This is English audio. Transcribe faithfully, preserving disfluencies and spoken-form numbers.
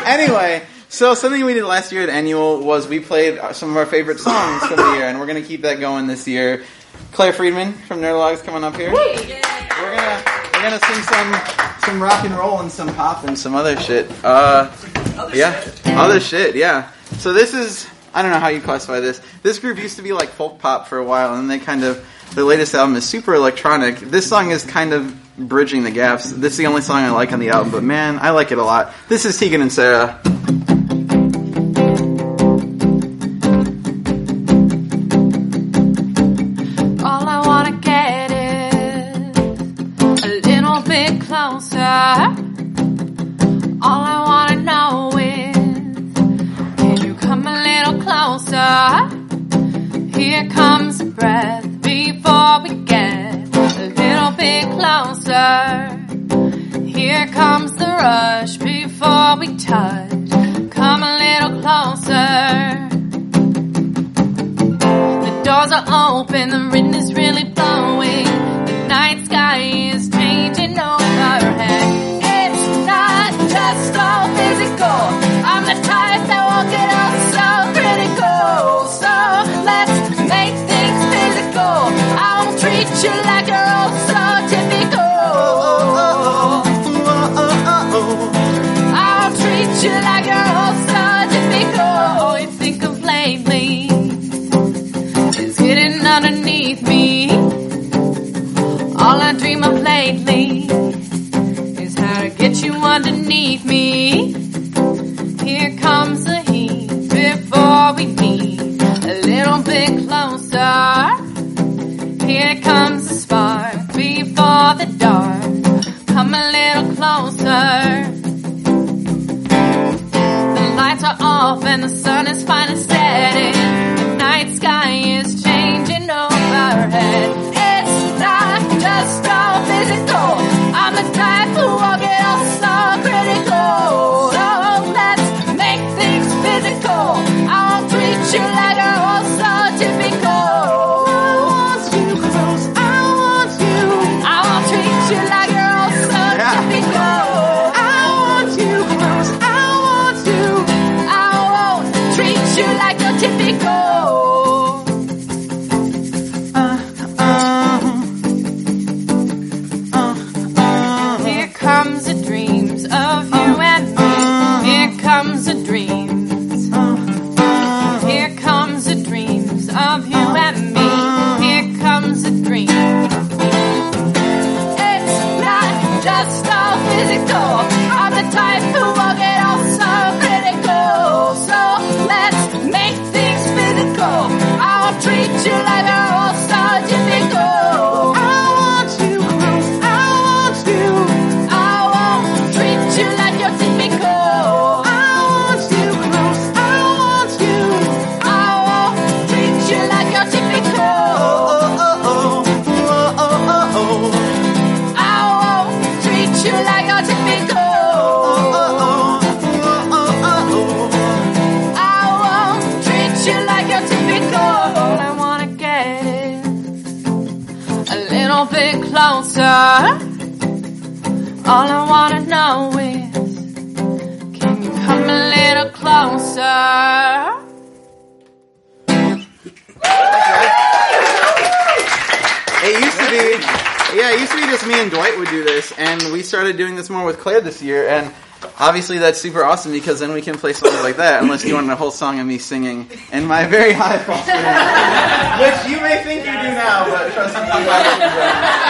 Anyway, so something we did last year at Annual was we played some of our favorite songs from the year, and we're going to keep that going this year. Claire Friedman from Nerdologue is coming up here. We're gonna we're gonna sing some some rock and roll and some pop and some other shit. Uh, yeah, other shit. Yeah. So this is, I don't know how you classify this. This group used to be like folk pop for a while, and they kind of, their latest album is super electronic. This song is kind of bridging the gaps. This is the only song I like on the album, but man, I like it a lot. This is Tegan and Sara. All I wanna get is a little bit closer. All I wanna know is, can you come a little closer? Here comes the breath before we get a little bit closer. Here comes the rush before we touch. Come a little closer. The doors are open, the wind is really blowing. The night sky is changing overhead. It's not just all physical. I'm the type that won't get all so critical. So let's make things physical. I won't treat you like you're all so typical. I won't treat you like you're all so typical. All you think of lately is hidden underneath me. All I dream of lately is how to get you underneath me. Here comes the heat before we meet. A little bit closer. Here comes the spark before the dark. Come a little closer. The lights are off and the sun is finally setting. The night sky is changing overhead. It's not just all physical. I'm the type who won't get all so critical. So let's make things physical. I won't treat you like you're all so typical. I want you close. I want you. I won't treat you like you're all so typical. I want you close. I want you. I won't treat you like you're typical. Here comes the dreams of you and me. Here comes the dreams. Here comes the dreams of you and me. Here comes the dream. It's not just all physical. I'm the type who will get all so critical. So let's make things physical. I won't treat you like you're all so typical. I want you close. I want you. I won't treat you like you're typical. I want you close. I want you. I won't treat you like you're typical. I won't treat you like you're typical. I won't treat you like you're typical. All I wanna get is a little bit closer. All I wanna know is, can you come a little closer? It used to be, yeah, it used to be just me and Dwight would do this, and we started doing this more with Claire this year, and obviously that's super awesome because then we can play songs like that, unless you want a whole song of me singing in my very high falsetto, which you may think you do now, but trust me, you